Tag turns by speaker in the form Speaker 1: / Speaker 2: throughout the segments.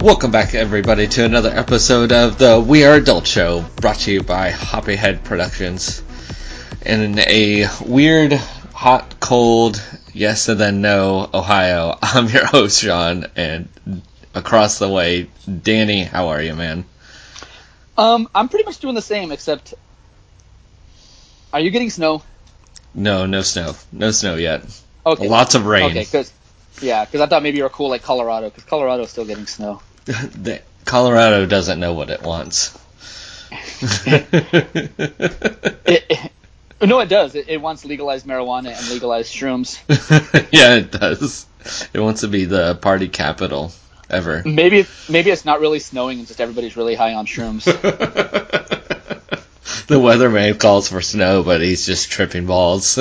Speaker 1: Welcome back, everybody, to another episode of the We Are Adult Show, brought to you by Hoppyhead Productions. In a weird, hot, cold, yes and then no Ohio, I'm your host, Sean, and across the way, Danny, how are you, man?
Speaker 2: I'm pretty much doing the same, except, are you getting snow?
Speaker 1: No snow. No snow yet.
Speaker 2: Okay.
Speaker 1: Lots of rain.
Speaker 2: Okay, because I thought maybe you were cool like Colorado, because Colorado's still getting snow.
Speaker 1: Colorado doesn't know what it wants.
Speaker 2: No, it does. It wants legalized marijuana and legalized shrooms.
Speaker 1: Yeah, it does. It wants to be the party capital ever.
Speaker 2: Maybe it's not really snowing and just everybody's really high on shrooms.
Speaker 1: The weatherman calls for snow, but he's just tripping balls.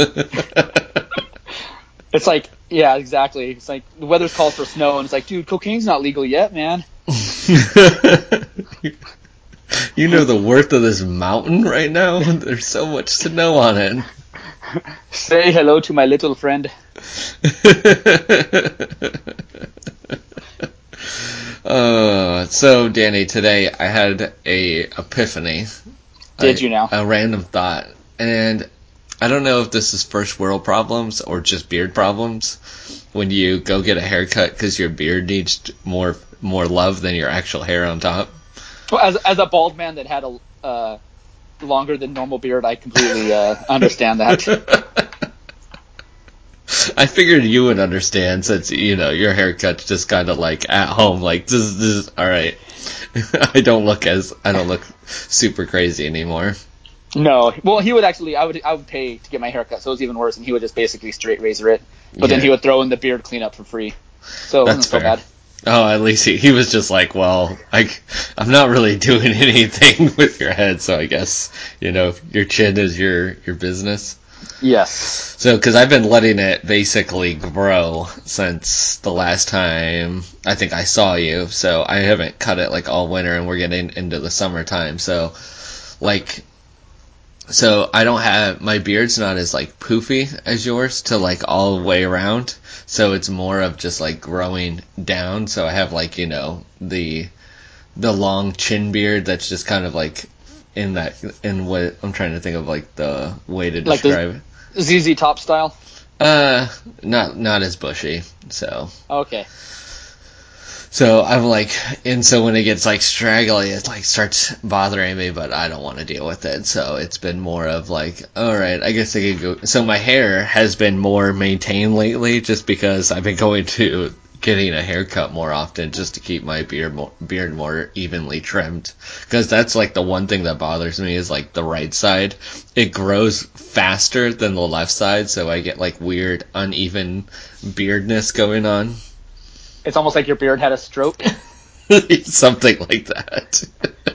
Speaker 2: It's like, yeah, exactly. It's like the weather's called for snow, and it's like, dude, cocaine's not legal yet, man.
Speaker 1: You know the worth of this mountain right now? There's so much snow on it.
Speaker 2: Say hello to my little friend.
Speaker 1: So Danny, today I had a epiphany.
Speaker 2: Did you now?
Speaker 1: A random thought. And I don't know if this is first world problems or just beard problems. When you go get a haircut because your beard needs more love than your actual hair on top.
Speaker 2: Well, as a bald man that had a longer than normal beard, I completely understand that.
Speaker 1: I figured you would understand since, your haircut's just kind of like at home, like this is all right. I don't look super crazy anymore.
Speaker 2: No, well, he would actually. I would pay to get my haircut, so it was even worse. And he would just basically straight razor it, but then he would throw in the beard cleanup for free. So it wasn't so bad.
Speaker 1: Oh, at least he was just like, well, I'm not really doing anything with your head, so I guess your chin is your business.
Speaker 2: Yes.
Speaker 1: So, because I've been letting it basically grow since the last time I think I saw you, so I haven't cut it like all winter, and we're getting into the summertime, so I don't have, my beard's not as like poofy as yours to like all the way around, so it's more of just like growing down, so I have like, the long chin beard that's just kind of like in what I'm trying to think of, like the way to describe
Speaker 2: it. ZZ Top style?
Speaker 1: Not as bushy, so.
Speaker 2: Okay.
Speaker 1: So I'm like, and so when it gets like straggly, it like starts bothering me, but I don't want to deal with it. So it's been more of like, all right, I guess I could go. So my hair has been more maintained lately, just because I've been going to getting a haircut more often, just to keep my beard more evenly trimmed. Because that's like the one thing that bothers me is like the right side. It grows faster than the left side, so I get like weird uneven beardness going on.
Speaker 2: It's almost like your beard had a stroke.
Speaker 1: Something like that.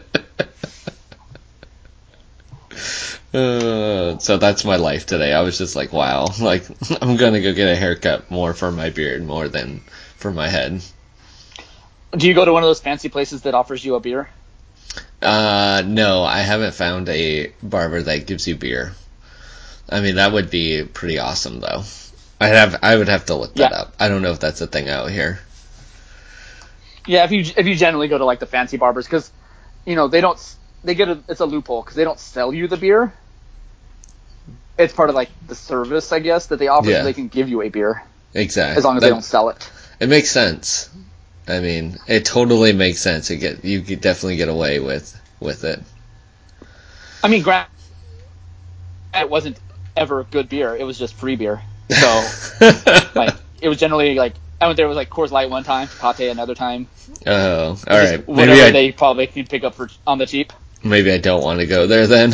Speaker 1: So that's my life today. I was just like, wow, like I'm gonna go get a haircut more for my beard more than for my head.
Speaker 2: Do you go to one of those fancy places that offers you a beer?
Speaker 1: No, I haven't found a barber that gives you beer. I mean, that would be pretty awesome though. I would have to look that up. I don't know if that's a thing out here.
Speaker 2: Yeah, if you generally go to like the fancy barbers, because it's a loophole because they don't sell you the beer. It's part of like the service, I guess, that they offer, so they can give you a beer.
Speaker 1: Exactly.
Speaker 2: As long as they don't sell it.
Speaker 1: It makes sense. I mean, it totally makes sense. You could definitely get away with it.
Speaker 2: I mean, it wasn't ever good beer. It was just free beer. So, like, it was generally like, I went there, it was like Coors Light one time, Pate another time.
Speaker 1: Oh, all right.
Speaker 2: Whatever they probably could pick up on the cheap.
Speaker 1: Maybe I don't want to go there then.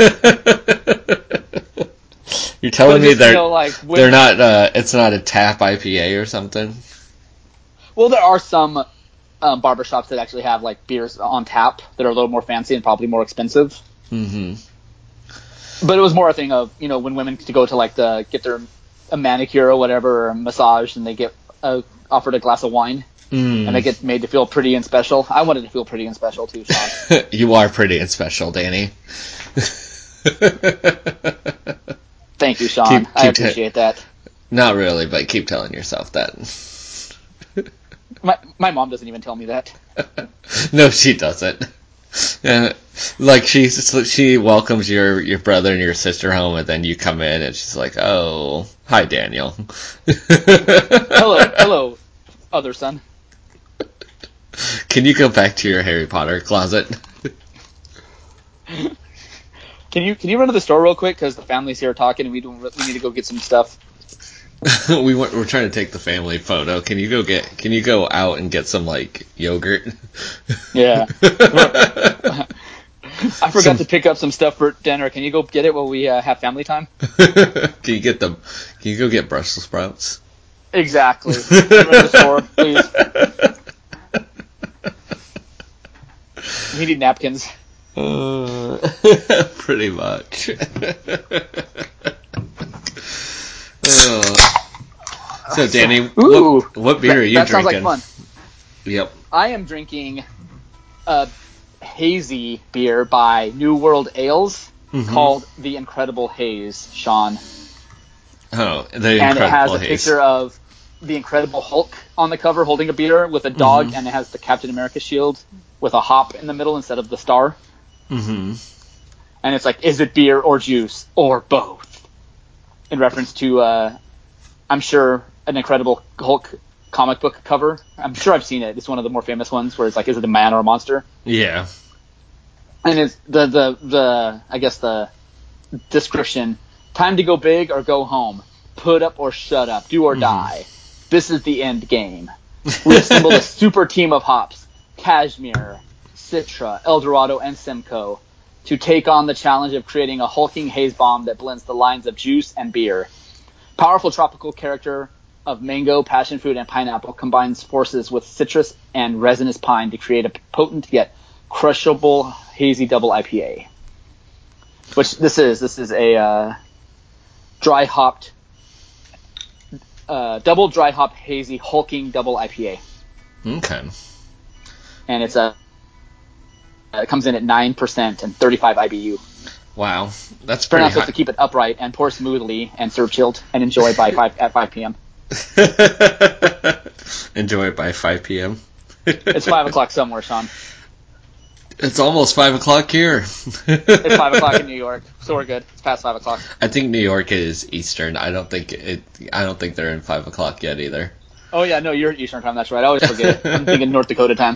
Speaker 1: You're telling me they're not. It's not a tap IPA or something.
Speaker 2: Well, there are some barbershops that actually have like beers on tap that are a little more fancy and probably more expensive.
Speaker 1: Mm-hmm.
Speaker 2: But it was more a thing of, when women to go to get a manicure or whatever, or a massage, and they get offered a glass of wine, and they get made to feel pretty and special. I wanted to feel pretty and special too, Sean.
Speaker 1: You are pretty and special, Danny.
Speaker 2: Thank you, Sean. I appreciate that.
Speaker 1: Not really, but keep telling yourself that.
Speaker 2: My mom doesn't even tell me that.
Speaker 1: No, she doesn't. Like she welcomes your brother and your sister home, and then you come in, and she's like, "Oh, hi, Daniel."
Speaker 2: Hello, other son.
Speaker 1: Can you go back to your Harry Potter closet?
Speaker 2: Can you run to the store real quick because the family's here talking, and we need to go get some stuff.
Speaker 1: We're trying to take the family photo. Can you go out and get some like yogurt?
Speaker 2: Yeah. I forgot to pick up some stuff for dinner. Can you go get it while we have family time?
Speaker 1: Can you go get Brussels sprouts?
Speaker 2: Exactly. Run to the store, please. We need napkins.
Speaker 1: Pretty much. So, Danny, what beer are you drinking?
Speaker 2: That sounds like fun.
Speaker 1: Yep.
Speaker 2: I am drinking a hazy beer by New World Ales called The Incredible Haze, Sean.
Speaker 1: Oh, The Incredible Haze.
Speaker 2: And it has a picture of the Incredible Hulk on the cover holding a beer with a dog, and it has the Captain America shield with a hop in the middle instead of the star.
Speaker 1: Mm-hmm.
Speaker 2: And it's like, is it beer or juice or both? In reference to, I'm sure, an Incredible Hulk comic book cover. I'm sure I've seen it. It's one of the more famous ones where it's like, is it a man or a monster?
Speaker 1: Yeah.
Speaker 2: And it's I guess the description: time to go big or go home. Put up or shut up. Do or die. This is the end game. We assembled a super team of hops: Cashmere, Citra, Eldorado, and Simcoe, to take on the challenge of creating a hulking haze bomb that blends the lines of juice and beer. Powerful tropical character of mango, passion fruit, and pineapple combines forces with citrus and resinous pine to create a potent yet crushable hazy double IPA. Which this is a dry hopped, double dry hop hazy hulking double IPA.
Speaker 1: Okay.
Speaker 2: And it comes in at 9% and 35 IBU.
Speaker 1: Wow, that's pretty high.
Speaker 2: Supposed to keep it upright and pour smoothly and serve chilled and enjoy at 5 p.m.
Speaker 1: Enjoy it by 5 p.m.
Speaker 2: It's 5 o'clock somewhere, Sean.
Speaker 1: It's almost 5 o'clock here.
Speaker 2: It's 5 o'clock in New York, so we're good. It's past 5 o'clock.
Speaker 1: I think New York is Eastern. I don't think they're in 5 o'clock yet either.
Speaker 2: Oh yeah, no, you're Eastern time. That's right. I always forget. I'm thinking North Dakota time.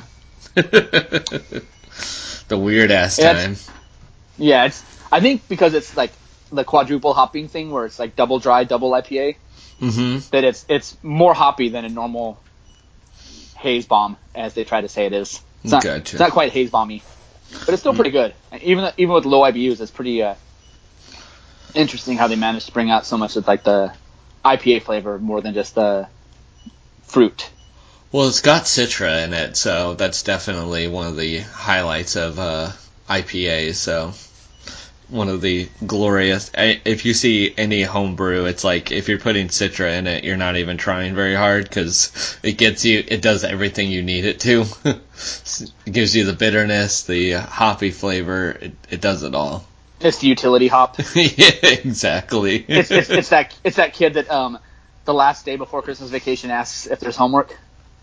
Speaker 1: The weird ass time.
Speaker 2: Yeah, I think because it's like the quadruple hopping thing where it's like double dry, double IPA. That it's more hoppy than a normal haze bomb, as they try to say it is. It's not quite haze bomby, but it's still pretty good. Even with low IBUs, it's pretty interesting how they managed to bring out so much of like the IPA flavor more than just the fruit.
Speaker 1: Well, it's got Citra in it, so that's definitely one of the highlights of IPAs. So one of the glorious. If you see any homebrew, it's like if you're putting Citra in it, you're not even trying very hard because it does everything you need it to. It gives you the bitterness, the hoppy flavor. It does it all.
Speaker 2: It's the utility hop.
Speaker 1: Yeah, exactly.
Speaker 2: It's that kid that the last day before Christmas vacation asks if there's homework.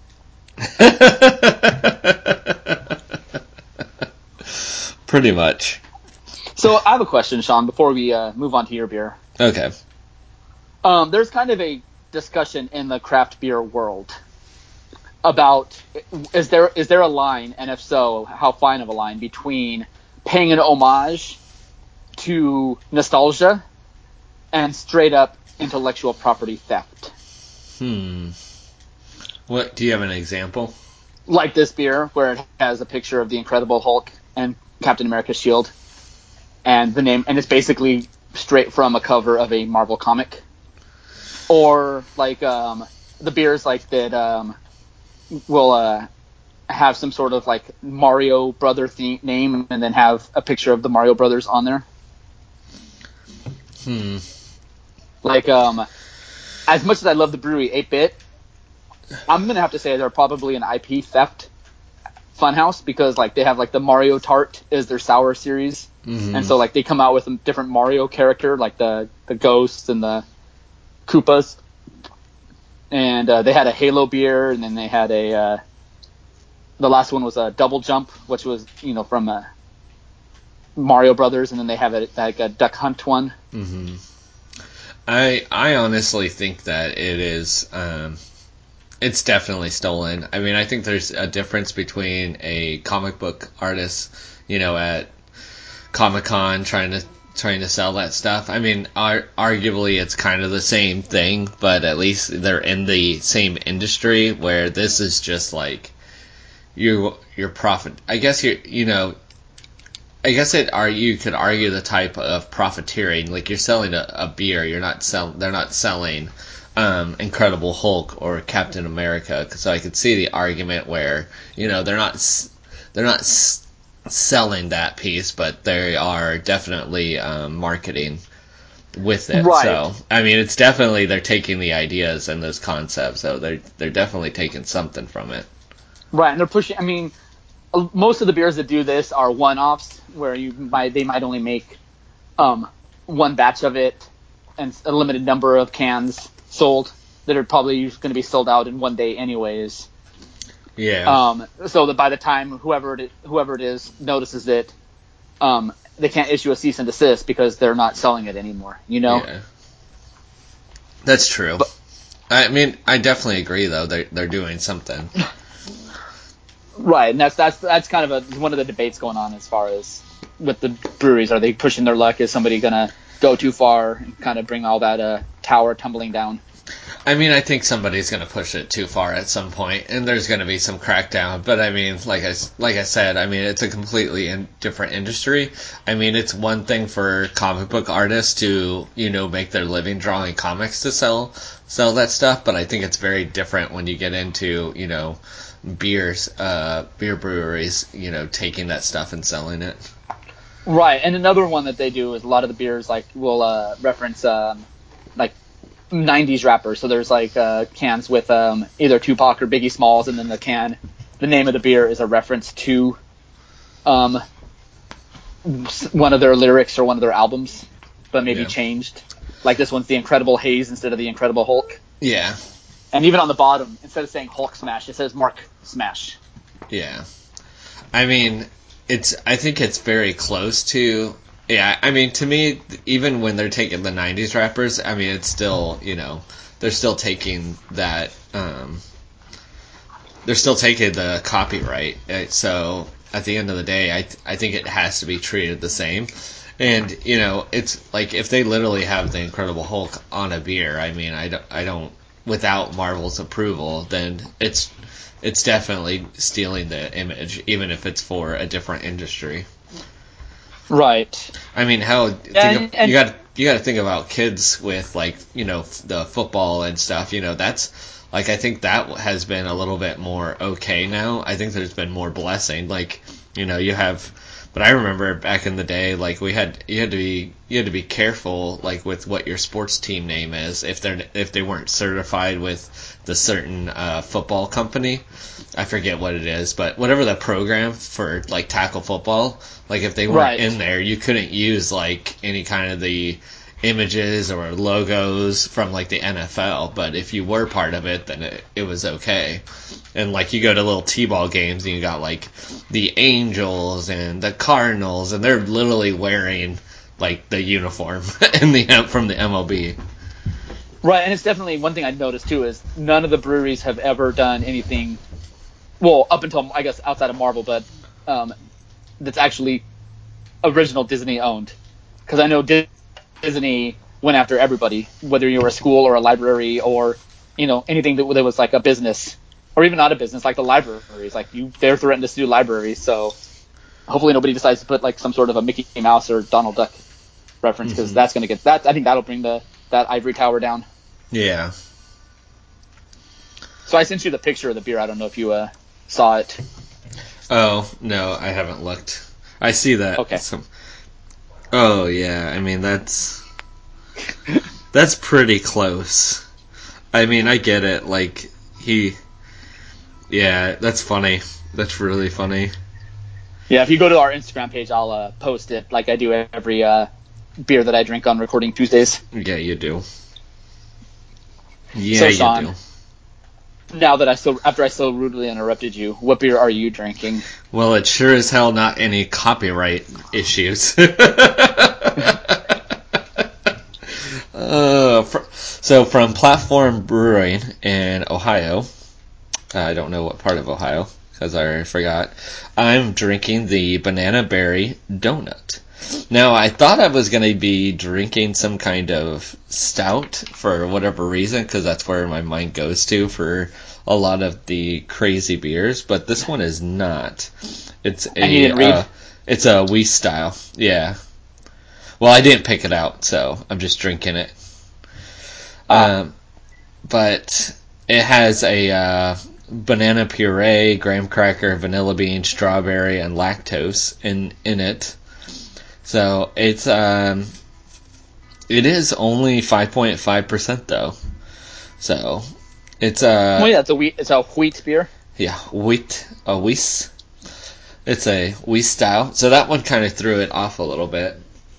Speaker 1: Pretty much.
Speaker 2: So I have a question, Sean, before we move on to your beer.
Speaker 1: Okay.
Speaker 2: There's kind of a discussion in the craft beer world about is there a line, and if so, how fine of a line, between paying an homage to nostalgia and straight up intellectual property theft?
Speaker 1: What, do you have an example?
Speaker 2: Like this beer, where it has a picture of the Incredible Hulk and Captain America's shield, and the name, and it's basically straight from a cover of a Marvel comic. Or like the beers like that will have some sort of like Mario Brother name, and then have a picture of the Mario Brothers on there. Like as much as I love the brewery 8-Bit, I'm gonna have to say they're probably an IP theft funhouse, because like they have like the Mario Tart is their sour series, and so like they come out with a different Mario character, like the ghosts and the Koopas, and they had a Halo beer, and then they had The last one was a Double Jump, which was from Mario Brothers, and then they have like a Duck Hunt one.
Speaker 1: Mm-hmm. I honestly think that it is. It's definitely stolen. I mean, I think there's a difference between a comic book artist, at Comic-Con trying to sell that stuff. I mean, arguably it's kind of the same thing, but at least they're in the same industry, where this is just like your profit. I guess you could argue the type of profiteering. Like, you're selling a beer, they're not selling Incredible Hulk or Captain America. So I could see the argument where they're not selling that piece, but they are definitely marketing with it.
Speaker 2: Right.
Speaker 1: So I mean, it's definitely they're taking the ideas and those concepts. So they're definitely taking something from it.
Speaker 2: Right, and they're pushing. I mean, most of the beers that do this are one-offs, where they might only make one batch of it and a limited number of cans sold that are probably going to be sold out in one day anyways.
Speaker 1: Yeah.
Speaker 2: So that by the time whoever it is notices it, they can't issue a cease and desist because they're not selling it anymore.
Speaker 1: Yeah. That's true. But, I mean, I definitely agree though. They're doing something.
Speaker 2: Right, and that's kind of one of the debates going on as far as with the breweries. Are they pushing their luck? Is somebody gonna go too far and kind of bring all that tower tumbling down?
Speaker 1: I mean, I think somebody's going to push it too far at some point, and there's going to be some crackdown. But I mean, like I said, I mean, it's a completely different industry. I mean, it's one thing for comic book artists to make their living drawing comics to sell that stuff, but I think it's very different when you get into beer breweries, taking that stuff and selling it.
Speaker 2: Right, and another one that they do is a lot of the beers will reference like 90s rappers. So there's cans with either Tupac or Biggie Smalls, and then the name of the beer is a reference to one of their lyrics or one of their albums, but maybe changed. Like this one's The Incredible Haze instead of The Incredible Hulk.
Speaker 1: Yeah.
Speaker 2: And even on the bottom, instead of saying Hulk Smash, it says Mark Smash.
Speaker 1: Yeah. I mean, I think it's very close to. Yeah, I mean, to me, even when they're taking the 90s rappers, I mean, it's still, they're still taking that, they're still taking the copyright. So, at the end of the day, I think it has to be treated the same. And, it's like, if they literally have the Incredible Hulk on a beer, I mean, I don't, without Marvel's approval, then it's definitely stealing the image, even if it's for a different industry.
Speaker 2: Right.
Speaker 1: I mean, you got to think about kids with the football and stuff. That's I think that has been a little bit more okay now. I think there's been more blessing. You have. But I remember back in the day, you had to be careful, with what your sports team name is if they weren't certified with the certain football company. I forget what it is, but whatever the program for tackle football, if they weren't in there, you couldn't use any kind of the images or logos from the NFL. But if you were part of it, then it was okay. And you go to little T-ball games and you got the Angels and the Cardinals, and they're literally wearing the uniform from the MLB.
Speaker 2: Right, and it's definitely one thing I've noticed too is none of the breweries have ever done anything. Well, up until I guess outside of Marvel, but that's actually original Disney owned. Because I know Disney went after everybody, whether you were a school or a library or anything that was a business. Or even not a business, like the libraries. They're threatened to sue libraries, so hopefully nobody decides to put some sort of a Mickey Mouse or Donald Duck reference, because that's going to get that. I think that'll bring that ivory tower down.
Speaker 1: Yeah.
Speaker 2: So I sent you the picture of the beer. I don't know if you saw it.
Speaker 1: Oh no, I haven't looked. I see that.
Speaker 2: Okay.
Speaker 1: Oh yeah, I mean that's pretty close. I mean, I get it. Yeah, that's funny. That's really funny.
Speaker 2: Yeah, if you go to our Instagram page, I'll post it like I do every beer that I drink on Recording Tuesdays.
Speaker 1: Yeah, you do. Yeah,
Speaker 2: so, Sean,
Speaker 1: you do.
Speaker 2: Now that after I so rudely interrupted you, what beer are you drinking?
Speaker 1: Well, it's sure as hell not any copyright issues. So from Platform Brewing in Ohio, I don't know what part of Ohio because I already forgot. I'm drinking the Banana Berry Donut. Now, I thought I was going to be drinking some kind of stout for whatever reason, because that's where my mind goes to for a lot of the crazy beers, but this one is not. It's it's a Weiss style. Yeah. Well, I didn't pick it out, so I'm just drinking it. But it has a banana puree, graham cracker, vanilla bean, strawberry, and lactose in it. So it is only 5.5% though. So it's
Speaker 2: it's a wheat beer.
Speaker 1: Yeah, Weiss. It's a Weiss style. So that one kind of threw it off a little bit.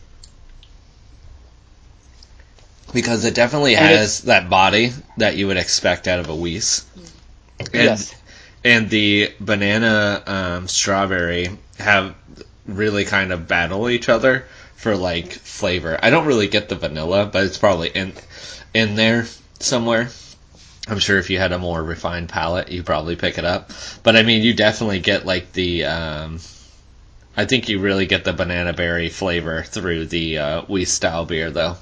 Speaker 1: Because it definitely has that body that you would expect out of a Weiss.
Speaker 2: Yes.
Speaker 1: And the banana strawberry have really kind of battle each other for like flavor. I don't really get the vanilla, but it's probably in there somewhere. I'm sure if you had a more refined palate, you probably pick it up. But I mean, you definitely get like the I think you really get the banana berry flavor through the Weiss style beer though.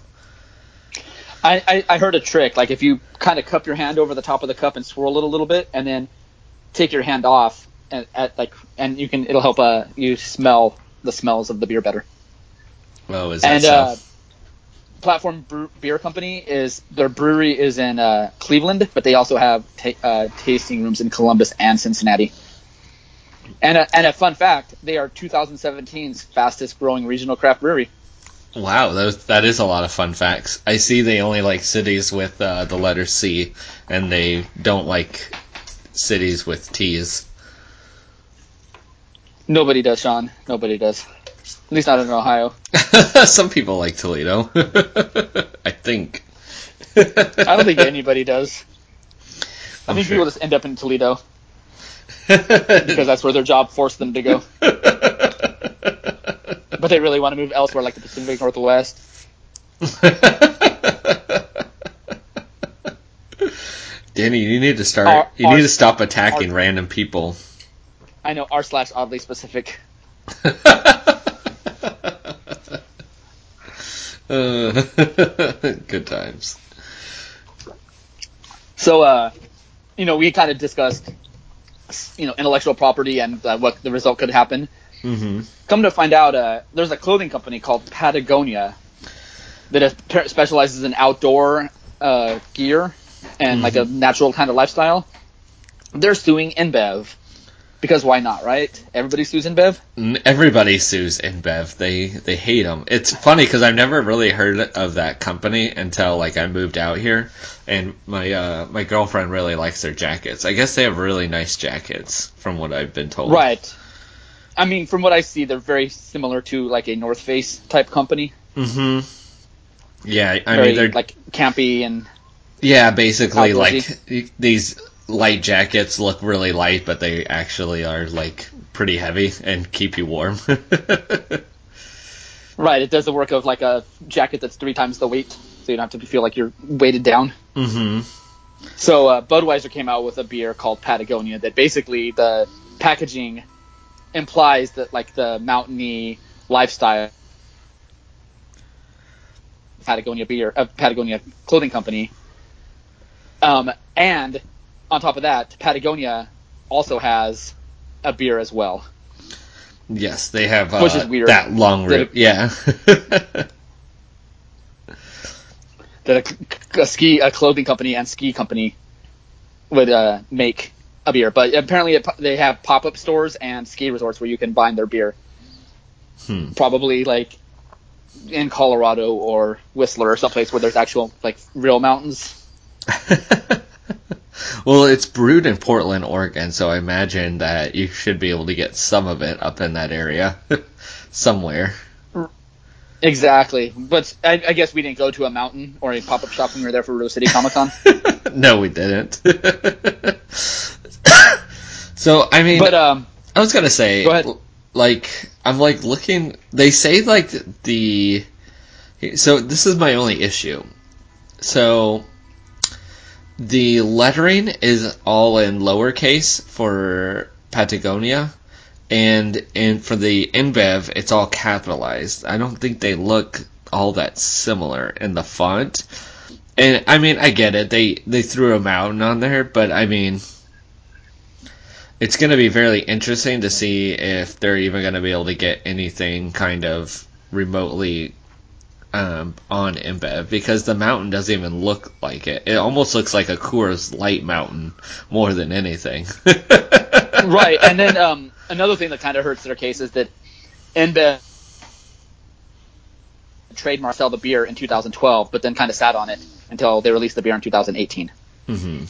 Speaker 2: I heard a trick. Like if you kind of cup your hand over the top of the cup and swirl it a little bit, and then take your hand off, and it'll help you smell the smells of the beer better.
Speaker 1: Oh, is that so?
Speaker 2: Platform Beer Company their brewery is in Cleveland, but they also have tasting rooms in Columbus and Cincinnati. And a fun fact, they are 2017's fastest growing regional craft brewery.
Speaker 1: Wow, that is a lot of fun facts. I see they only like cities with the letter C, and they don't like cities with T's.
Speaker 2: Nobody does, Sean. Nobody does. At least not in Ohio.
Speaker 1: Some people like Toledo. I think.
Speaker 2: I don't think anybody does. I think people just end up in Toledo. Because that's where their job forced them to go. But they really want to move elsewhere, like the Pacific Northwest.
Speaker 1: Danny, you need to start. You need to stop attacking random people.
Speaker 2: I know, r/oddly specific.
Speaker 1: Good times.
Speaker 2: So, we kind of discussed, intellectual property and what the result could happen.
Speaker 1: Mm-hmm.
Speaker 2: Come to find out, there's a clothing company called Patagonia that specializes in outdoor gear and like a natural kind of lifestyle. They're suing InBev. Because why not, right? Everybody sues InBev?
Speaker 1: Everybody sues InBev. They hate them. It's funny because I've never really heard of that company until like I moved out here, and my girlfriend really likes their jackets. I guess they have really nice jackets, from what I've been told.
Speaker 2: Right. I mean, from what I see, they're very similar to like a North Face type company.
Speaker 1: Mm-hmm. Yeah, I
Speaker 2: mean
Speaker 1: they're
Speaker 2: like campy and
Speaker 1: basically
Speaker 2: outdoorsy.
Speaker 1: Like these light jackets look really light, but they actually are like pretty heavy and keep you warm.
Speaker 2: Right, it does the work of like a jacket that's 3 times the weight, so you don't have to feel like you're weighted down.
Speaker 1: Mm-hmm.
Speaker 2: So Budweiser came out with a beer called Patagonia that basically the packaging implies that like the mountainy lifestyle Patagonia clothing company, and on top of that, Patagonia also has a beer as well.
Speaker 1: Yes, they have
Speaker 2: which is weird.
Speaker 1: That long rib. Yeah.
Speaker 2: That a clothing company and ski company would make a beer, but apparently they have pop-up stores and ski resorts where you can buy their beer. Probably like in Colorado or Whistler or someplace where there's actual like real mountains.
Speaker 1: Well, it's brewed in Portland, Oregon, so I imagine that you should be able to get some of it up in that area somewhere.
Speaker 2: Exactly, but I guess we didn't go to a mountain or a pop-up shop when we were there for Rose City Comic Con.
Speaker 1: No, we didn't. So I mean,
Speaker 2: but
Speaker 1: I was gonna say,
Speaker 2: go ahead.
Speaker 1: Like I'm like looking. They say like the. So this is my only issue. So the lettering is all in lowercase for Patagonia, and for the InBev, it's all capitalized. I don't think they look all that similar in the font. And I mean, I get it. They threw a mountain on there, but I mean, it's going to be very interesting to see if they're even going to be able to get anything kind of remotely on InBev, because the mountain doesn't even look like it. It almost looks like a Coors Light mountain more than anything.
Speaker 2: Right, and then another thing that kind of hurts their case is that InBev trademarked sell the beer in 2012, but then kind of sat on it until they released the beer in 2018.
Speaker 1: Mm-hmm.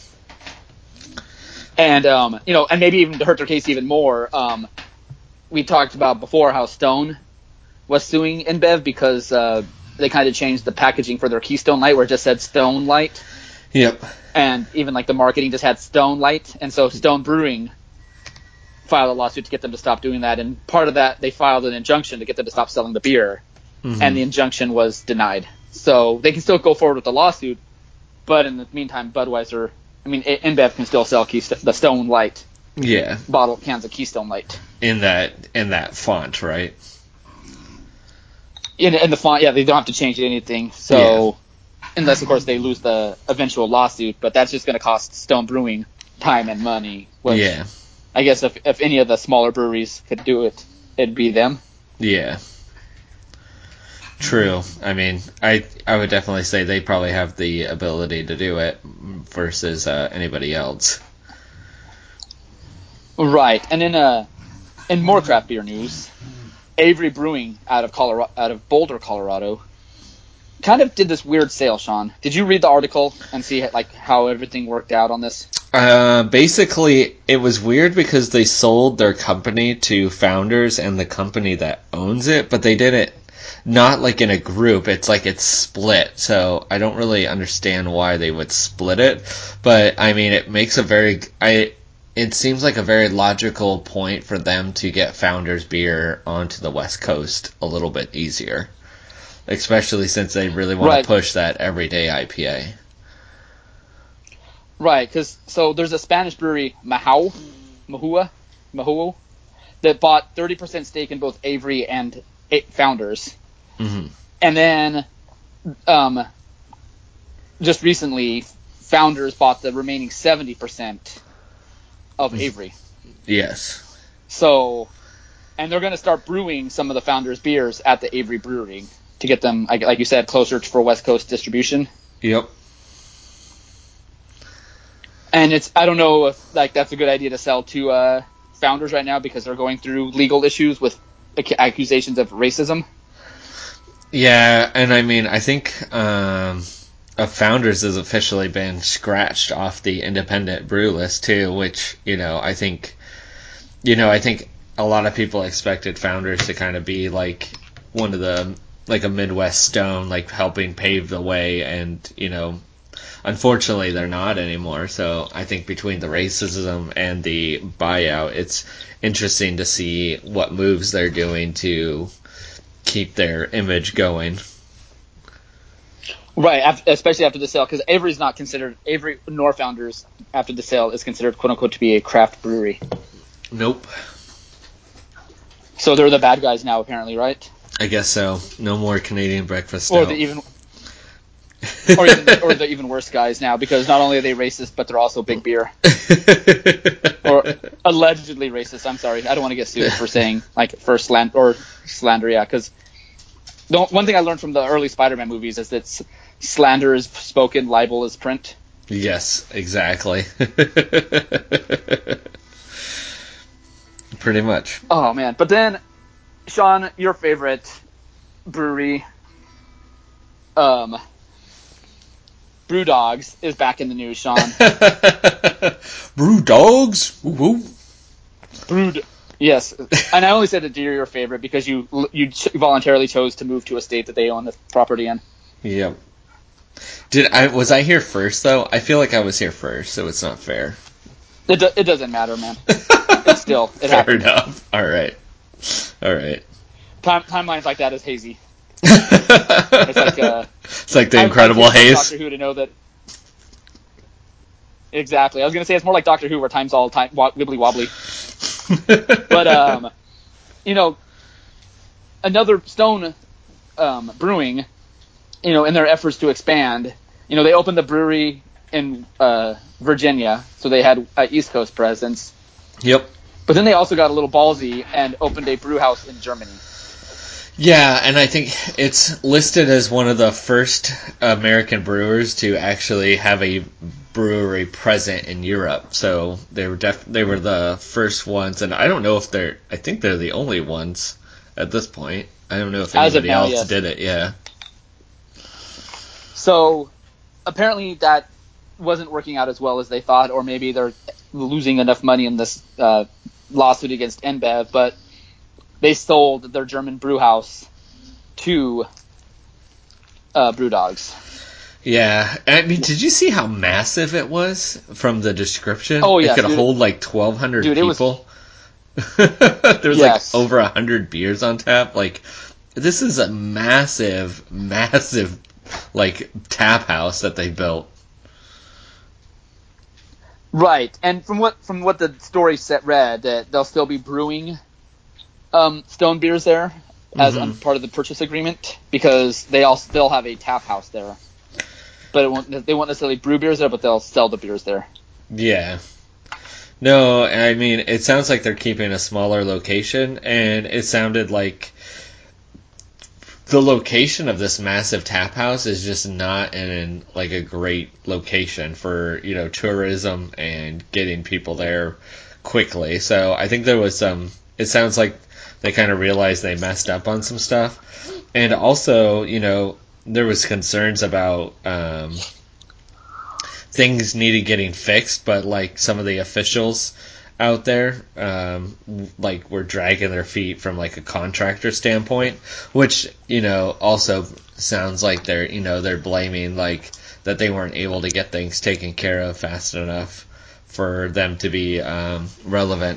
Speaker 2: And and maybe even to hurt their case even more, we talked about before how Stone was suing InBev because they kind of changed the packaging for their Keystone Light, where it just said Stone Light.
Speaker 1: Yep.
Speaker 2: And even like the marketing just had Stone Light, and so Stone Brewing filed a lawsuit to get them to stop doing that. And part of that, they filed an injunction to get them to stop selling the beer, and the injunction was denied. So they can still go forward with the lawsuit, but in the meantime, InBev can still sell the Stone Light.
Speaker 1: Yeah.
Speaker 2: Bottle cans of Keystone Light.
Speaker 1: In that font, right?
Speaker 2: In the font, yeah, they don't have to change anything. So, unless of course they lose the eventual lawsuit, but that's just going to cost Stone Brewing time and money. Which I guess if any of the smaller breweries could do it, it'd be them.
Speaker 1: Yeah. True. I mean, I would definitely say they probably have the ability to do it versus anybody else.
Speaker 2: Right, and in more craft beer news, Avery Brewing out of Boulder, Colorado, kind of did this weird sale. Sean, did you read the article and see like how everything worked out on this?
Speaker 1: Basically, it was weird because they sold their company to Founders and the company that owns it, but they did it not like in a group. It's like it's split, so I don't really understand why they would split it. But I mean, it makes it seems like a very logical point for them to get Founders beer onto the West Coast a little bit easier, especially since they really want to push that everyday IPA.
Speaker 2: Right, because so there's a Spanish brewery, Mahou, that bought 30% stake in both Avery and Founders.
Speaker 1: Mm-hmm.
Speaker 2: And then just recently, Founders bought the remaining 70% of Avery.
Speaker 1: Yes.
Speaker 2: So, and they're going to start brewing some of the Founders beers at the Avery Brewery to get them, like you said, closer for West Coast distribution.
Speaker 1: Yep.
Speaker 2: And I don't know if like that's a good idea to sell to Founders right now because they're going through legal issues with accusations of racism.
Speaker 1: Yeah, and I mean, I think Founders has officially been scratched off the independent brew list too, which I think a lot of people expected Founders to kind of be like one of the like a Midwest Stone, like helping pave the way, and unfortunately they're not anymore. So I think between the racism and the buyout, it's interesting to see what moves they're doing to keep their image going.
Speaker 2: Right, especially after the sale, because Avery nor Founders after the sale is considered quote unquote to be a craft brewery.
Speaker 1: Nope.
Speaker 2: So they're the bad guys now, apparently, right?
Speaker 1: I guess so. No more Canadian breakfast.
Speaker 2: Or the even worse guys now, because not only are they racist, but they're also big beer. Or allegedly racist. I'm sorry, I don't want to get sued for saying slander. Yeah, because one thing I learned from the early Spider-Man movies is that slander is spoken, libel is print.
Speaker 1: Yes, exactly. Pretty much.
Speaker 2: Oh man, but then Sean, your favorite brewery, Brew Dogs is back in the news, Sean.
Speaker 1: Brew Dogs? Woo-woo.
Speaker 2: Yes, and I only said that you're your favorite because you voluntarily chose to move to a state that they own the property in.
Speaker 1: Yep. Was I here first though? I feel like I was here first, so it's not fair.
Speaker 2: It doesn't matter, man. It's still it
Speaker 1: Fair
Speaker 2: happened.
Speaker 1: enough. All right.
Speaker 2: Timelines like that is hazy. It's
Speaker 1: like the Incredible Haze.
Speaker 2: Doctor Who to know that. Exactly. I was gonna say it's more like Doctor Who, where time's all wibbly wobbly. But another Stone Brewing, in their efforts to expand, they opened the brewery in Virginia, so they had an East Coast presence.
Speaker 1: Yep.
Speaker 2: But then they also got a little ballsy and opened a brew house in Germany.
Speaker 1: Yeah, and I think it's listed as one of the first American brewers to actually have a brewery present in Europe. So they were the first ones, and I don't know if I think they're the only ones at this point. I don't know if anybody else did it. Yeah.
Speaker 2: So apparently that wasn't working out as well as they thought, or maybe they're losing enough money in this lawsuit against InBev, but they sold their German brew house to Brewdogs.
Speaker 1: Yeah, I mean, did you see how massive it was from the description?
Speaker 2: Oh yeah,
Speaker 1: it could hold like 1,200 people. There was like over 100 beers on tap. Like, this is a massive, massive like tap house that they built.
Speaker 2: Right, and from what the story read, that they'll still be brewing Stone beers there as part of the purchase agreement, because they all still have a tap house there. But they won't necessarily brew beers there, but they'll sell the beers there.
Speaker 1: Yeah. No, I mean, it sounds like they're keeping a smaller location, and it sounded like the location of this massive tap house is just not in like a great location for, tourism and getting people there quickly. So I think there was it sounds like they kind of realized they messed up on some stuff. And also, there was concerns about things needed getting fixed, but like some of the officials out there were dragging their feet from like a contractor standpoint, which also sounds like they're blaming like that they weren't able to get things taken care of fast enough for them to be relevant.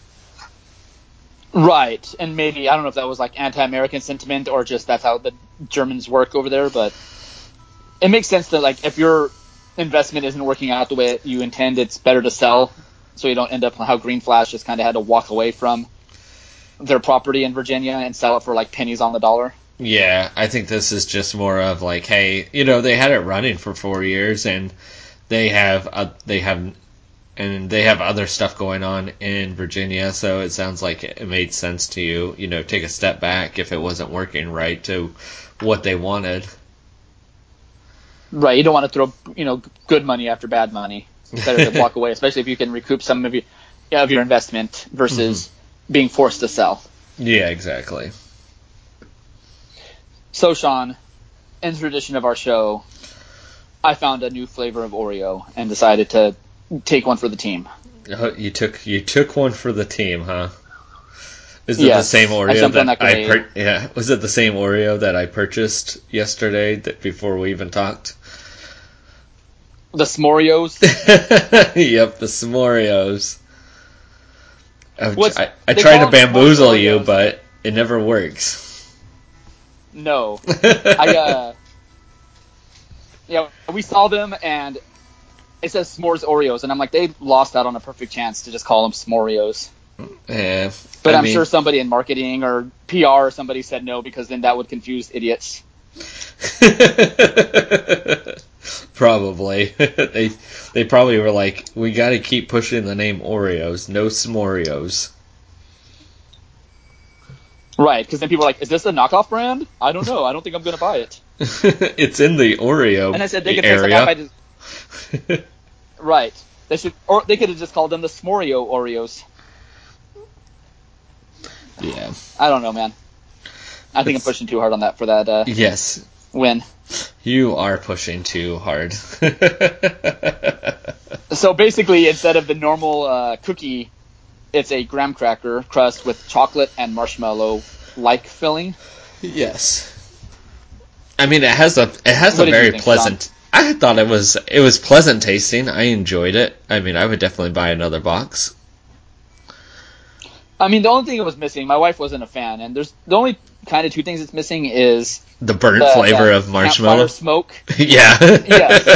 Speaker 2: Right, and maybe, I don't know if that was like anti-American sentiment or just that's how the Germans work over there, but it makes sense that like if your investment isn't working out the way you intend, it's better to sell, so you don't end up how Green Flash just kind of had to walk away from their property in Virginia and sell it for like pennies on the dollar.
Speaker 1: Yeah, I think this is just more of like, hey, they had it running for 4 years, and they have other stuff going on in Virginia, so it sounds like it made sense to take a step back if it wasn't working right to what they wanted.
Speaker 2: Right, you don't want to throw good money after bad money. It's better to walk away, especially if you can recoup some of your investment versus being forced to sell.
Speaker 1: Yeah, exactly.
Speaker 2: So, Sean, in tradition of our show, I found a new flavor of Oreo and decided to take one for the team.
Speaker 1: You took one for the team, huh? Is it the same Oreo was it the same Oreo that I purchased yesterday before we even talked?
Speaker 2: The S'moreos?
Speaker 1: Yep, the S'moreos. I tried to bamboozle you, but it never works.
Speaker 2: No. We saw them, and it says S'mores Oreos, and I'm like, they lost out on a perfect chance to just call them S'moreos.
Speaker 1: Yeah.
Speaker 2: But I'm sure somebody in marketing or PR or somebody said no, because then that would confuse idiots.
Speaker 1: Probably. They probably were like, we got to keep pushing the name Oreos, no S'moreos.
Speaker 2: Right, because then people are like, is this a knockoff brand? I don't know. I don't think I'm going to buy it.
Speaker 1: It's in the Oreo
Speaker 2: and I said they could
Speaker 1: area.
Speaker 2: Right. They could have just called them the S'moreo Oreos.
Speaker 1: Yeah.
Speaker 2: I don't know, man. I think I'm pushing too hard on that for that
Speaker 1: yes.
Speaker 2: win.
Speaker 1: You are pushing too hard.
Speaker 2: So basically, instead of the normal cookie it's a graham cracker crust with chocolate and marshmallow like filling.
Speaker 1: Yes. I mean, it has a
Speaker 2: What did
Speaker 1: very
Speaker 2: you think,
Speaker 1: pleasant.
Speaker 2: Sean?
Speaker 1: I thought it was pleasant tasting. I enjoyed it. I mean, I would definitely buy another box.
Speaker 2: I mean, the only thing it was missing, my wife wasn't a fan, and there's the only kind of two things it's missing is
Speaker 1: The burnt flavor of marshmallow.
Speaker 2: Campfire smoke.
Speaker 1: Yeah.
Speaker 2: Yes.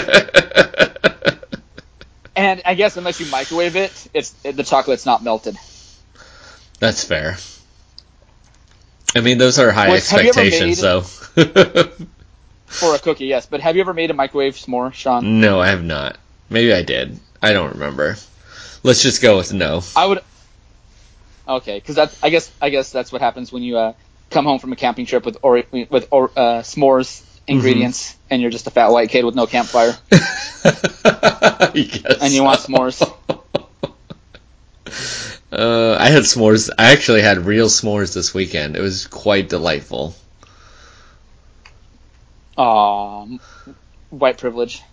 Speaker 2: And I guess unless you microwave it, the chocolate's not melted.
Speaker 1: That's fair. I mean, those are high expectations, though.
Speaker 2: For a cookie, yes. But have you ever made a microwave s'more, Sean?
Speaker 1: No, I have not. Maybe I did. I don't remember. Let's just go with no.
Speaker 2: I would. Okay, because I guess that's what happens when you come home from a camping trip with s'mores ingredients, and you're just a fat white kid with no campfire. And you want s'mores.
Speaker 1: I had s'mores. I actually had real s'mores this weekend. It was quite delightful.
Speaker 2: White privilege.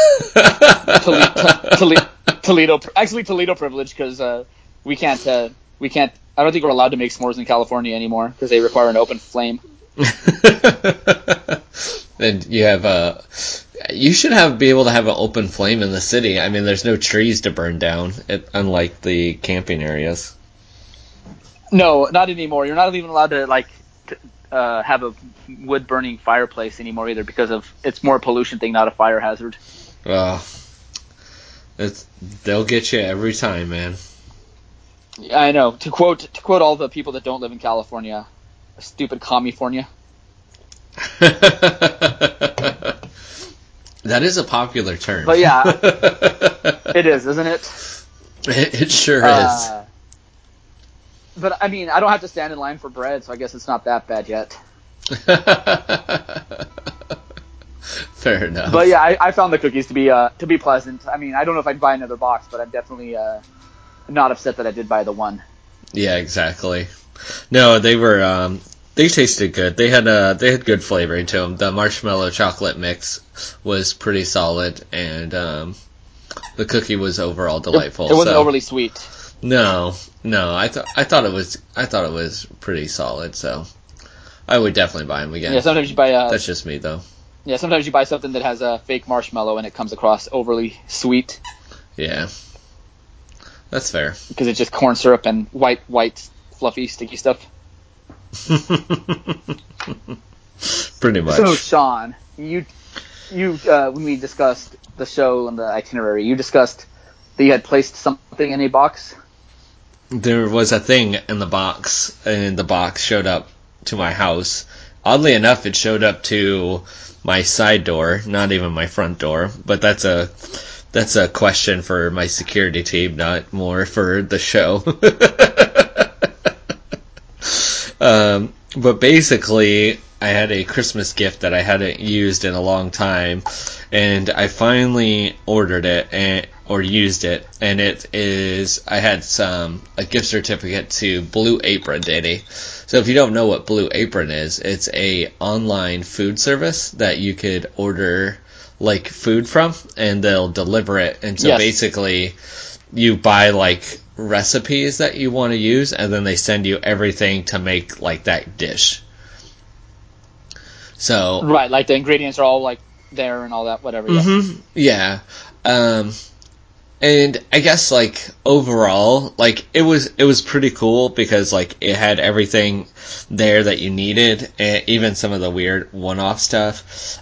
Speaker 2: Toledo privilege, because we can't. I don't think we're allowed to make s'mores in California anymore because they require an open flame.
Speaker 1: And you have you should be able to have an open flame in the city. I mean, there's no trees to burn down, unlike the camping areas.
Speaker 2: No, not anymore. You're not even allowed to have a wood burning fireplace anymore either, because it's more a pollution thing, not a fire hazard.
Speaker 1: They'll get you every time, man.
Speaker 2: I know. To quote all the people that don't live in California, stupid California.
Speaker 1: That is a popular term.
Speaker 2: But yeah, it is, isn't it?
Speaker 1: It sure is.
Speaker 2: But I mean, I don't have to stand in line for bread, so I guess it's not that bad yet.
Speaker 1: Fair enough.
Speaker 2: But yeah, I found the cookies to be pleasant. I mean, I don't know if I'd buy another box, but I'm definitely not upset that I did buy the one.
Speaker 1: Yeah, exactly. No, they were they tasted good. They had good flavoring to them. The marshmallow chocolate mix was pretty solid, and the cookie was overall delightful.
Speaker 2: It wasn't overly sweet.
Speaker 1: No, I thought it was pretty solid. So I would definitely buy them again.
Speaker 2: Yeah, sometimes you buy.
Speaker 1: That's just me, though.
Speaker 2: Yeah, sometimes you buy something that has a fake marshmallow and it comes across overly sweet.
Speaker 1: Yeah, that's fair.
Speaker 2: Because it's just corn syrup and white, fluffy, sticky stuff.
Speaker 1: Pretty much.
Speaker 2: So, Sean, you when we discussed the show and the itinerary, you discussed that you had placed something in a box.
Speaker 1: There was a thing in the box, and the box showed up to my house. Oddly enough, it showed up to my side door, not even my front door. But that's a question for my security team, not more for the show. But basically, I had a Christmas gift that I hadn't used in a long time, and I finally ordered it or used it, and I had a gift certificate to Blue Apron, Danny. So if you don't know what Blue Apron is, it's a online food service that you could order like food from, and they'll deliver it. And so basically, you buy like recipes that you want to use, and then they send you everything to make like that dish. So
Speaker 2: right, like the ingredients are all like there and all that, whatever.
Speaker 1: Yeah. And I guess like overall, like it was pretty cool because like it had everything there that you needed, and even some of the weird one-off stuff.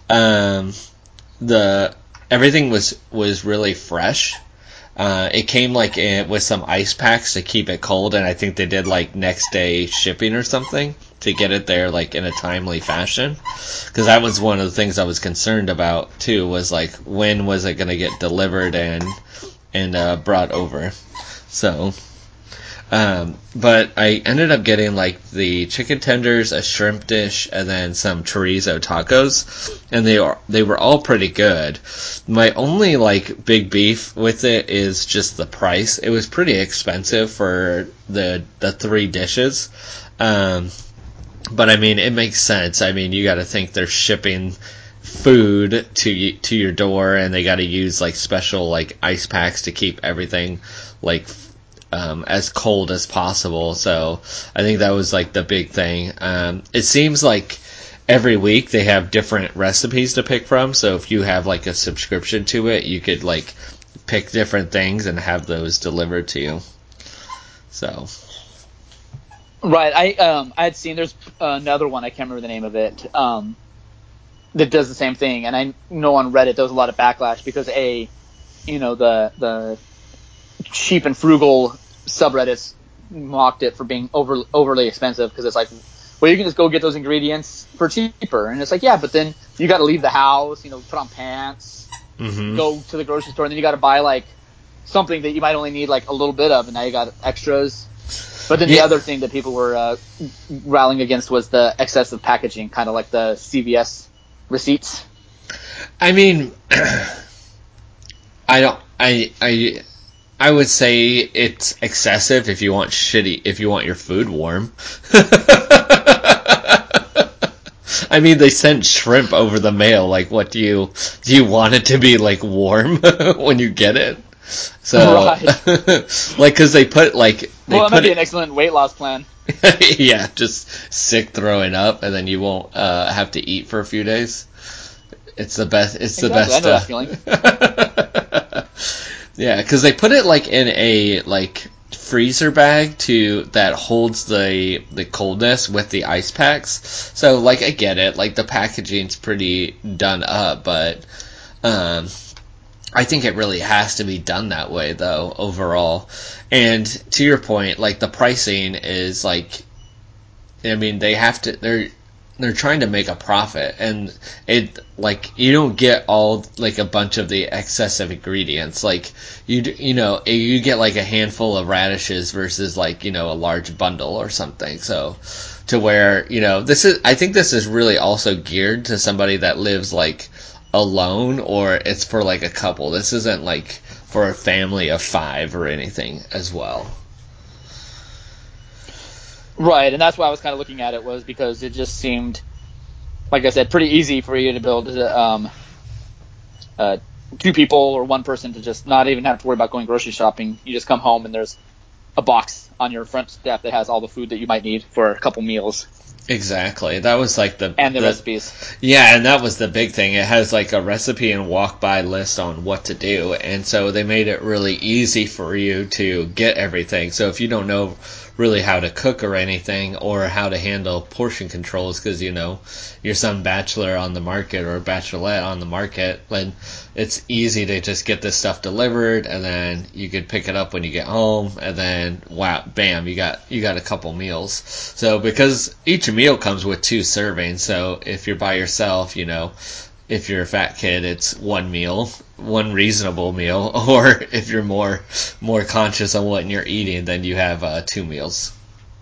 Speaker 1: Everything was really fresh. It came like with some ice packs to keep it cold, and I think they did like next day shipping or something to get it there like in a timely fashion. Because that was one of the things I was concerned about too, was like when was it going to get delivered and brought over. So, but I ended up getting like the chicken tenders, a shrimp dish, and then some chorizo tacos, and they were all pretty good. My only like big beef with it is just the price. It was pretty expensive for the three dishes. But I mean, it makes sense. I mean, you got to think they're shipping food to your door, and they got to use like special like ice packs to keep everything like as cold as possible. So I think that was like the big thing. It seems like every week they have different recipes to pick from. So if you have like a subscription to it, you could like pick different things and have those delivered to you. So.
Speaker 2: Right. I had seen there's another one, I can't remember the name of it, that does the same thing, and I know on Reddit there was a lot of backlash because the cheap and frugal subreddits mocked it for being overly expensive because it's like, well, you can just go get those ingredients for cheaper, and it's like, yeah, but then you got to leave the house, put on pants, go to the grocery store, and then you got to buy like something that you might only need like a little bit of, and now you got extras. But then the other thing that people were rallying against was the excessive packaging, kind of like the CVS receipts.
Speaker 1: I mean, I would say it's excessive if you want your food warm. I mean, they sent shrimp over the mail. Like, what do you want it to be like warm when you get it? So, right. Like, because they put like.
Speaker 2: That might be an excellent weight loss plan.
Speaker 1: Yeah, just sick throwing up, and then you won't have to eat for a few days. It's the best. It's exactly. The best.
Speaker 2: I know that
Speaker 1: feeling. Yeah, because they put it like in a like freezer bag that holds the coldness with the ice packs. So like I get it, like the packaging's pretty done up, but I think it really has to be done that way though overall. And to your point, like the pricing is like, I mean they have to they're trying to make a profit, and it like you don't get all like a bunch of the excessive ingredients. Like you get like a handful of radishes versus like a large bundle or something. So to where I think this is really also geared to somebody that lives like alone, or it's for like a couple. This isn't like for a family of 5 or anything as well.
Speaker 2: Right, and that's why I was kind of looking at it, was because it just seemed, like I said, pretty easy for you to build 2 people or 1 person to just not even have to worry about going grocery shopping. You just come home and there's a box on your front step that has all the food that you might need for a couple meals.
Speaker 1: Exactly. That was like the
Speaker 2: recipes.
Speaker 1: Yeah, and that was the big thing. It has like a recipe and walk-by list on what to do, and so they made it really easy for you to get everything. So if you don't know really how to cook or anything, or how to handle portion controls, because you're some bachelor on the market or bachelorette on the market, then it's easy to just get this stuff delivered, and then you could pick it up when you get home, and then wow, bam, you got a couple meals. So because each meal comes with 2 servings, so if you're by yourself, if you're a fat kid, it's 1 meal, 1 reasonable meal, or if you're more conscious on what you're eating, then you have 2 meals.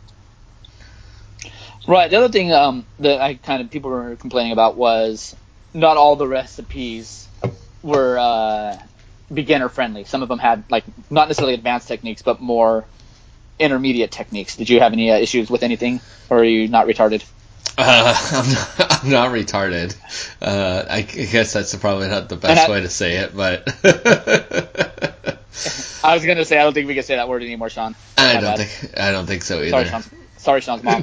Speaker 2: Right. The other thing that people were complaining about was not all the recipes were beginner friendly. Some of them had like not necessarily advanced techniques, but more intermediate techniques. Did you have any issues with anything, or are you not retarded?
Speaker 1: I'm not retarded. I guess that's probably not the best way to say it, but
Speaker 2: I was gonna say I don't think we can say that word anymore, Sean.
Speaker 1: I don't think so either.
Speaker 2: Sorry, Sean's mom.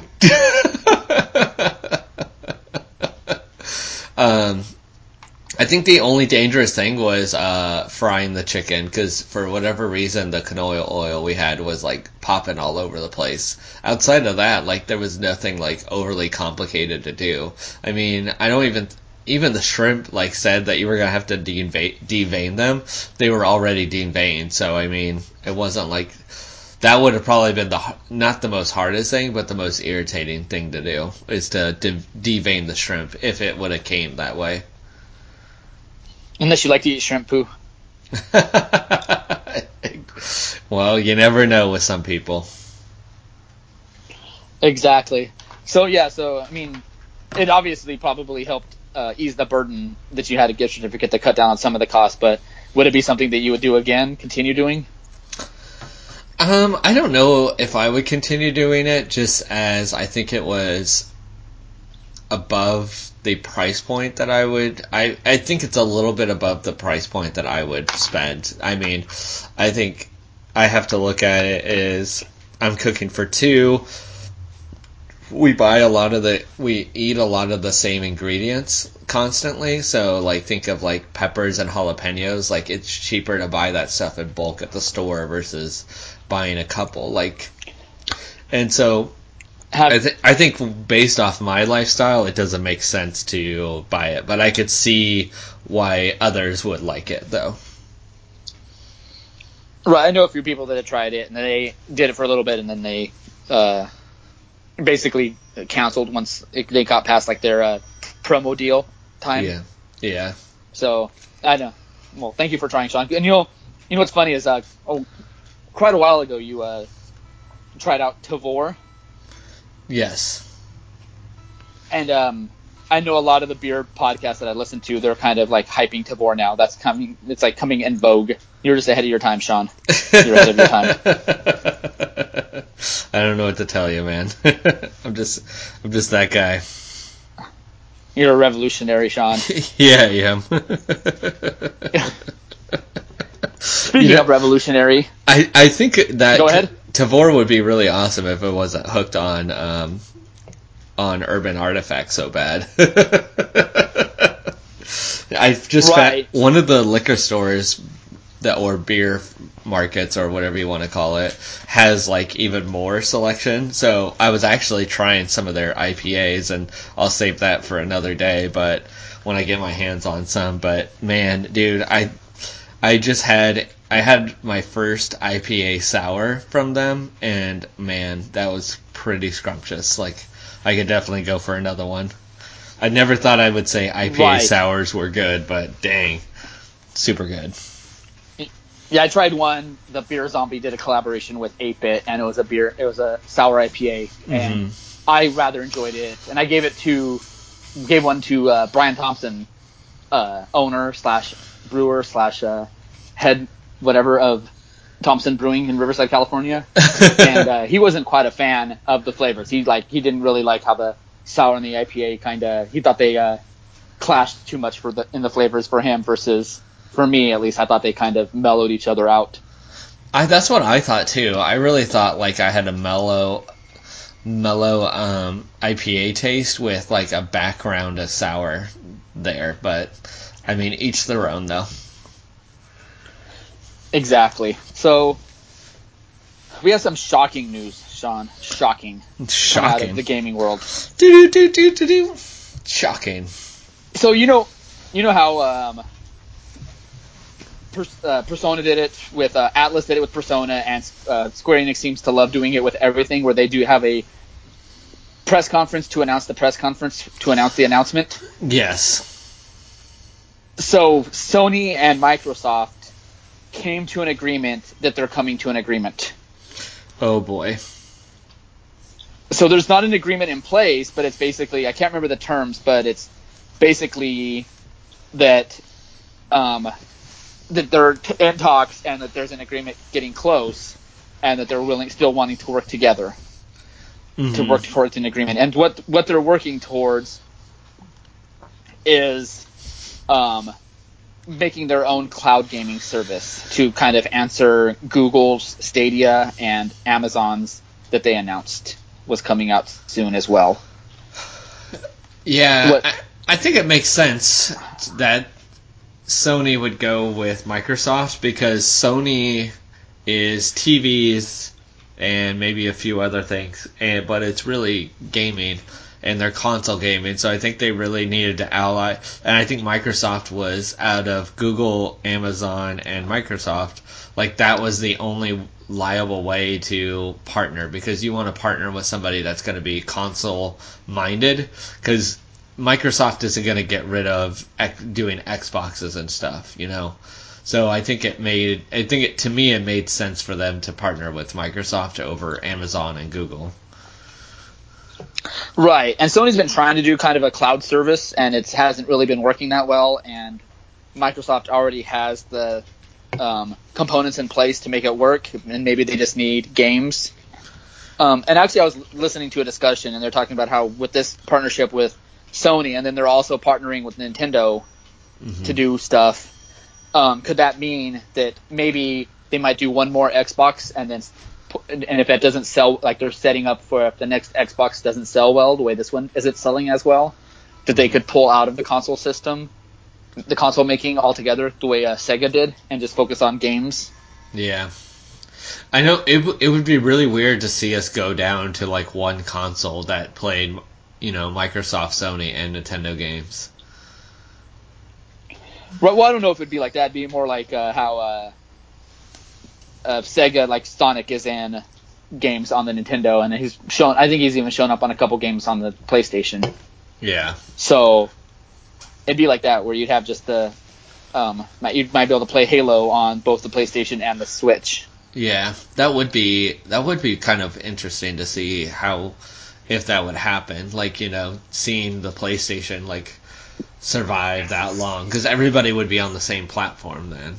Speaker 1: I think the only dangerous thing was frying the chicken, because for whatever reason the canola oil we had was like popping all over the place. Outside of that, like there was nothing like overly complicated to do. I mean, I don't even the shrimp like said that you were gonna have to devein them. They were already deveined, so I mean, it wasn't like that would have probably been not the most hardest thing, but the most irritating thing to do is to devein the shrimp if it would have came that way.
Speaker 2: Unless you like to eat shrimp poo.
Speaker 1: Well, you never know with some people.
Speaker 2: Exactly. So I mean, it obviously probably helped ease the burden that you had a gift certificate to cut down on some of the costs, but would it be something that you would do again, continue doing?
Speaker 1: I don't know if I would continue doing it, just as I think it was above the price point that I think it's a little bit above the price point that I would spend. I mean, I think I have to look at it is I'm cooking for two. We eat a lot of the same ingredients constantly. So like think of like peppers and jalapenos. Like it's cheaper to buy that stuff in bulk at the store versus buying a couple. Like, and so I think based off my lifestyle, it doesn't make sense to buy it. But I could see why others would like it though.
Speaker 2: Right, I know a few people that have tried it, and they did it for a little bit, and then they basically canceled once they got past like their promo deal time.
Speaker 1: Yeah.
Speaker 2: So I know. Well, thank you for trying, Sean. And you know what's funny is quite a while ago you tried out Tavour.
Speaker 1: Yes.
Speaker 2: And I know a lot of the beer podcasts that I listen to, they're kind of like hyping Tavour now. That's coming. It's like coming in vogue. You're just ahead of your time, Sean. You're ahead of your time.
Speaker 1: I don't know what to tell you, man. I'm just that guy.
Speaker 2: You're a revolutionary, Sean.
Speaker 1: Yeah, I am.
Speaker 2: Speaking of revolutionary,
Speaker 1: I think that
Speaker 2: go ahead.
Speaker 1: Tavour would be really awesome if it wasn't hooked on Urban Artifact so bad. I've just found one of the liquor stores or beer markets or whatever you want to call it has like even more selection. So I was actually trying some of their IPAs, and I'll save that for another day. But when I get my hands on some, but man, dude, I had my first IPA sour from them, and man, that was pretty scrumptious. Like I could definitely go for another one. I never thought I would say IPA sours were good, but dang, super good.
Speaker 2: Yeah, I tried one. The Beer Zombie did a collaboration with 8-Bit, and it was a sour IPA, and I rather enjoyed it. And I gave one to Brian Thompson, owner / brewer / head whatever of Thompson Brewing in Riverside, California, and he wasn't quite a fan of the flavors. He didn't really like how the sour and the IPA he thought they clashed too much in the flavors for him versus. For me, at least, I thought they kind of mellowed each other out.
Speaker 1: That's what I thought too. I really thought like I had a mellow IPA taste with like a background of sour there, but I mean, each their own though.
Speaker 2: Exactly. So we have some shocking news, Sean. Shocking. Out of the gaming world.
Speaker 1: Shocking.
Speaker 2: So you know how Persona did it with Atlas did it with Persona, and Square Enix seems to love doing it with everything, where they do have a press conference to announce the announcement.
Speaker 1: Yes.
Speaker 2: So Sony and Microsoft came to an agreement that they're coming to an agreement.
Speaker 1: Oh boy.
Speaker 2: So there's not an agreement in place, but it's basically, I can't remember the terms, but it's basically that that they're in talks and that there's an agreement getting close, and that they're still wanting to work together to work towards an agreement. And what they're working towards is making their own cloud gaming service to kind of answer Google's Stadia and Amazon's that they announced was coming out soon as well.
Speaker 1: Yeah, I think it makes sense that Sony would go with Microsoft, because Sony is TVs and maybe a few other things, but it's really gaming and their console gaming, so I think they really needed to ally, and I think Microsoft was out of Google, Amazon, and Microsoft, like that was the only liable way to partner, because you want to partner with somebody that's going to be console minded, because Microsoft isn't going to get rid of doing Xboxes and stuff, you know. So I think it made sense for them to partner with Microsoft over Amazon and Google.
Speaker 2: Right, and Sony's been trying to do kind of a cloud service, and it hasn't really been working that well, and Microsoft already has the components in place to make it work, and maybe they just need games. And actually, I was listening to a discussion, and they're talking about how with this partnership with Sony, and then they're also partnering with Nintendo to do stuff. Could that mean that maybe they might do one more Xbox, and then if that doesn't sell, like they're setting up for if the next Xbox doesn't sell well the way this one isn't selling as well, that they could pull out of the console system, the console making altogether, the way Sega did, and just focus on games.
Speaker 1: Yeah. I know it would be really weird to see us go down to like one console that played, Microsoft, Sony, and Nintendo games.
Speaker 2: Well, I don't know if it'd be like that. It'd be more like how Sega, like Sonic, is in games on the Nintendo, and I think he's even shown up on a couple games on the PlayStation.
Speaker 1: Yeah.
Speaker 2: So it'd be like that, where you'd have just you might be able to play Halo on both the PlayStation and the Switch.
Speaker 1: Yeah, that would be kind of interesting to see if that would happen. Like, seeing the PlayStation like survive that long, because everybody would be on the same platform then.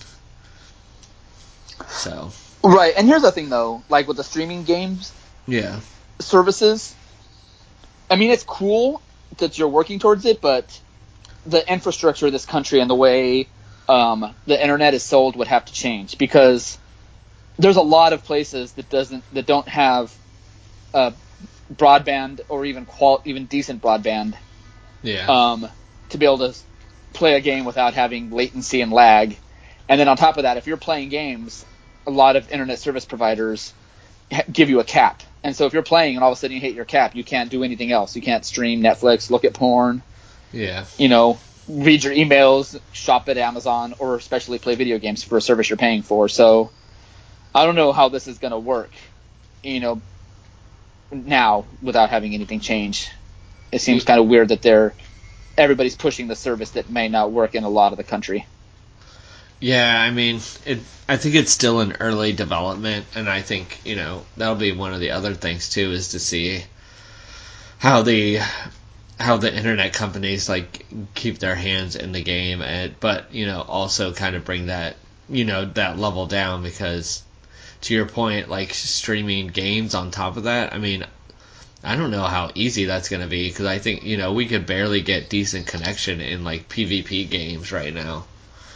Speaker 1: So.
Speaker 2: Right, and here's the thing though, like with the streaming games, services. I mean, it's cool that you're working towards it, but the infrastructure of this country and the way the internet is sold would have to change, because there's a lot of places that don't have broadband or even decent broadband.
Speaker 1: Yeah.
Speaker 2: To be able to play a game without having latency and lag. And then on top of that, if you're playing games, a lot of internet service providers give you a cap. And so if you're playing and all of a sudden you hit your cap, you can't do anything else. You can't stream Netflix, look at porn.
Speaker 1: Yeah.
Speaker 2: Read your emails, shop at Amazon, or especially play video games for a service you're paying for. So I don't know how this is going to work, now without having anything change. It seems kind of weird that everybody's pushing the service that may not work in a lot of the country.
Speaker 1: Yeah, I mean, I think it's still in early development, and I think, that'll be one of the other things too, is to see how the internet companies like keep their hands in the game, but also kind of bring that that level down, because to your point, like streaming games on top of that, I mean, I don't know how easy that's going to be, because I think we could barely get decent connection in like PvP games right now.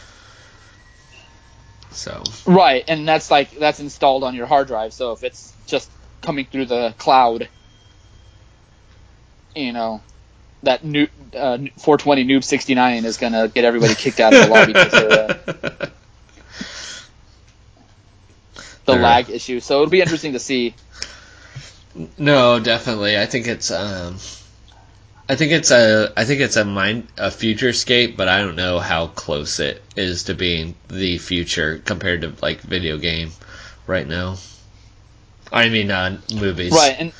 Speaker 1: So
Speaker 2: right, and that's installed on your hard drive. So if it's just coming through the cloud, that new 420 Noob 69 is gonna get everybody kicked out of the lobby because of the lag issue. So it'll be interesting to see.
Speaker 1: No, definitely. I think it's a futurescape, but I don't know how close it is to being the future compared to like video game right now. I mean, movies.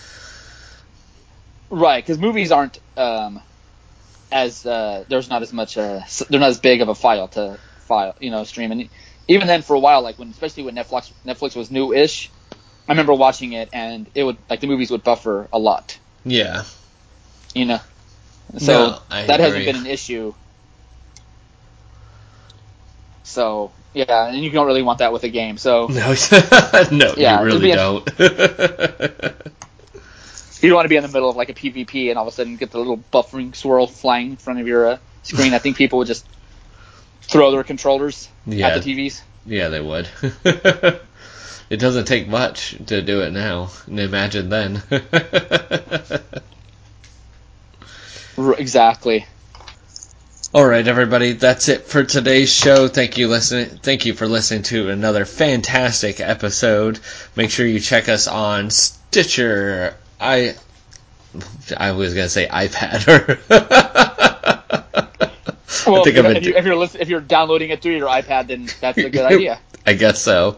Speaker 2: Right, because movies aren't there's not as much they're not as big of a file to stream, and even then for a while, like especially when Netflix was new-ish, I remember watching it, and it would the movies would buffer a lot.
Speaker 1: Yeah.
Speaker 2: So that hasn't been an issue. So yeah, and you don't really want that with a game. So
Speaker 1: no, you really don't.
Speaker 2: You don't want to be in the middle of like a PvP and all of a sudden get the little buffering swirl flying in front of your screen. I think people would just throw their controllers at the TVs.
Speaker 1: Yeah, they would. It doesn't take much to do it now. Imagine then.
Speaker 2: Exactly.
Speaker 1: All right, everybody, that's it for today's show. Thank you for listening to another fantastic episode. Make sure you check us on Stitcher. I was gonna say iPad.
Speaker 2: Well, if you're downloading it through your iPad, then that's a good idea.
Speaker 1: I guess so.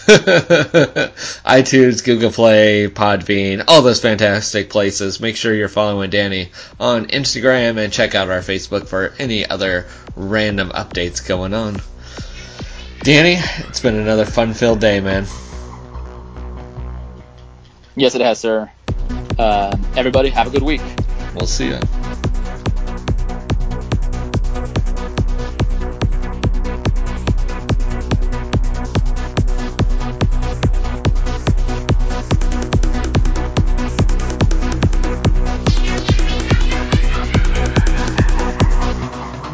Speaker 1: iTunes, Google Play, Podbean, all those fantastic places. Make sure you're following Danny on Instagram and check out our Facebook for any other random updates going on. Danny, it's been another fun-filled day, man.
Speaker 2: Yes, it has, sir. Everybody, have a good week.
Speaker 1: We'll see ya.